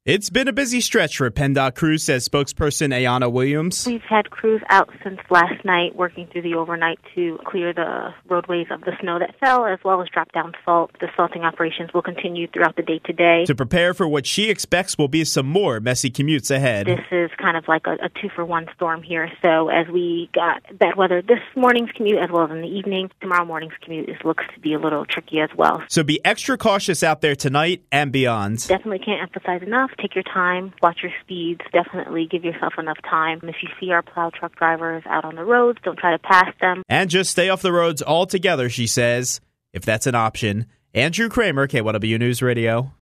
It's been a busy stretch for PennDOT crews, says spokesperson Ayanna Williams. We've had crews out since last night working through the overnight to clear the roadways of the snow that fell, as well as drop down salt. The salting operations will continue throughout the day today. To prepare for what she expects will be some more messy commutes ahead. This is kind of like a two-for-one storm here. So as we got bad weather this morning's commute, as well as in the evening, tomorrow morning's commute looks to be a little tricky as well. So be extra cautious out there tonight and beyond. Definitely can't emphasize enough. Take your time, watch your speeds, definitely give yourself enough time. If you see our plow truck drivers out on the roads, don't try to pass them. And just stay off the roads altogether, she says, if that's an option. Andrew Kramer, KYW News Radio.